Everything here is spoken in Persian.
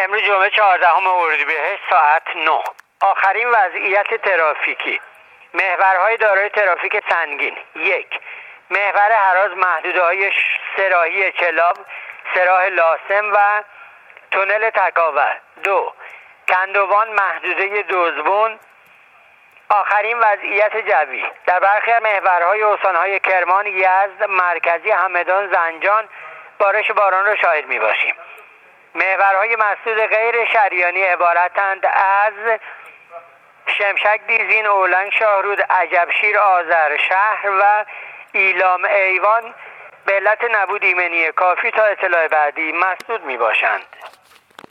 امروز جمعه 14 اردیبهشت ساعت 9. آخرین وضعیت ترافیکی. محورهای دارای ترافیک سنگین: 1. محور هراز محدوده‌های سراحی چلاب، سراح لاسم و تونل تکاور. 2. کندوان محدوده دزبون. آخرین وضعیت جوی. در برخی محورهای استان‌های کرمان، یزد، مرکزی، همدان، زنجان بارش باران را شاهد می‌باشیم. محورهای مسدود غیر شریانی عبارتند از شمشک، دیزین، اولنگ، شاهرود، عجبشیر، آذرشهر و ایلام ایوان به علت نبود ایمنی کافی تا اطلاع بعدی مسدود می باشند.